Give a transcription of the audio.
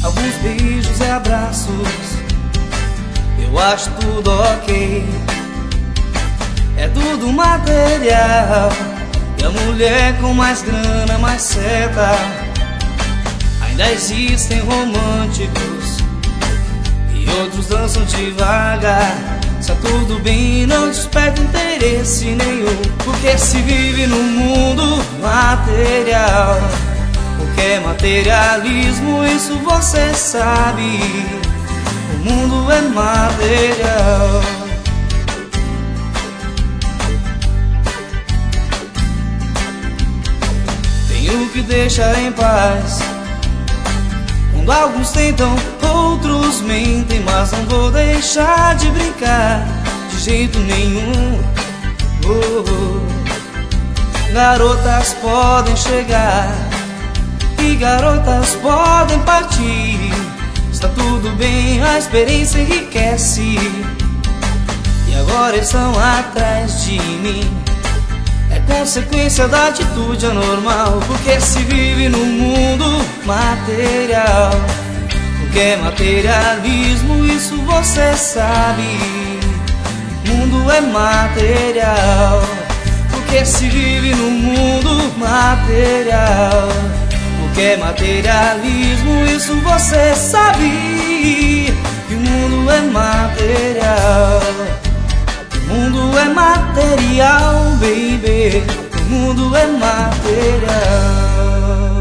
alguns beijos e abraços, eu acho tudo ok. É tudo material, e a mulher com mais grana, mais certa. Ainda existem românticos e outros dançam devagar. Está tudo bem, não desperta interesse nenhum, porque se vive num mundo material. O que é materialismo, isso você sabe. O mundo é material. Tenho que deixar em paz quando alguns tentam, outros mentem, mas não vou deixar de brincar de jeito nenhum. Garotas podem chegar e garotas podem partir. Está tudo bem, a experiência enriquece. E agora estão atrás de mim. É consequência da atitude anormal, porque se vive num mundo material. O que é materialismo, isso você sabe. O mundo é material, porque se vive num mundo material. O que é materialismo, isso você sabe. Que o mundo é material. O mundo é material, baby. O mundo é material.